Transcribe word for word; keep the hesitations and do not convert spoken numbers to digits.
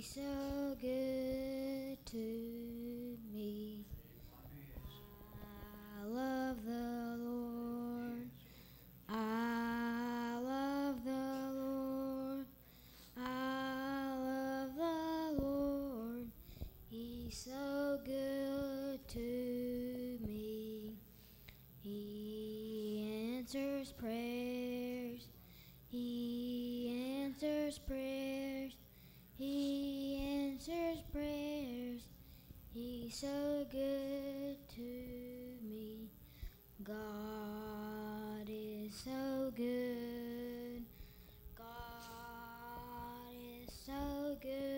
so good to me. I love the Lord. I love the Lord. I love the Lord. He's so good to me. He answers prayers. He answers prayers. He answers prayers. He's so good to me. God is so good. God is so good.